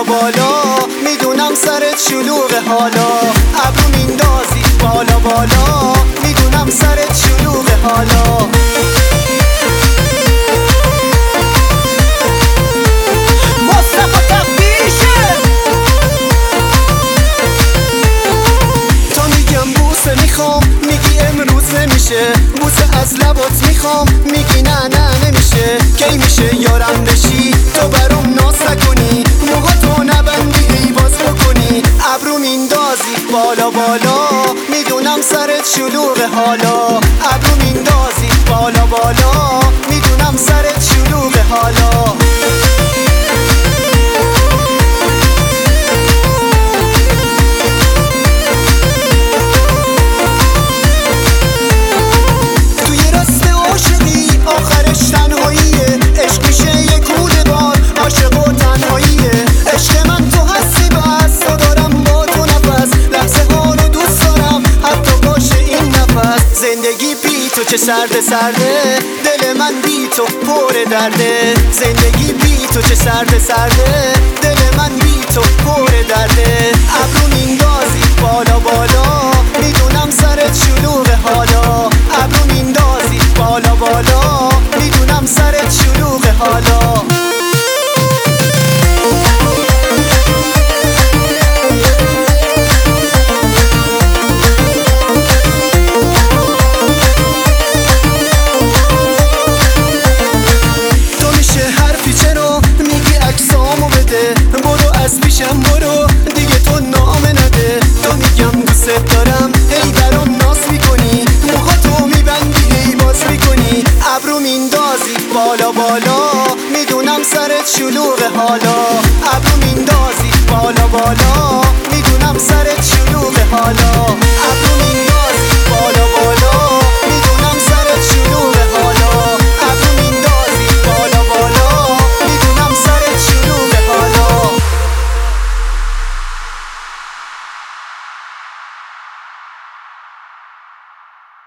بالا میدونم سرت شلوغه حالا ابرو میندازی بالا بالا میدونم سرت شلوغه حالا مصطفی تفتیشه تا میگم بوسه میخوام میگی امروز نمیشه بوسه از لبات میخوام میگی نه نه نمیشه کی میشه یارم بشی تو برام ناز نکنی موهاتو نبندی ای باز بکنی ابرو میندازی بالا بالا میدونم سرت شلوغه حالا ابرو میندازی بالا بالا میدونم سرت شلوغه حالا زندگی بی تو چه سرده سرده دل من بی تو پر درده زندگی بی تو چه سرده سرده دل من بی تو پر درده ابرو میندازی بالا بالا میدونم سرت شلوغه حالا ابرو میندازی بالا بالا میدونم سرت شلوغه حالا برو دیگه تو نامه نده تو میگم دوست دارم هی برام ناز میکنی موهاتو میبندی هی باز میکنی ابرو میندازی بالا بالا میدونم سرت شلوغه حالا ابرو میندازی بالا بالا میدونم سرت شلوغه حالا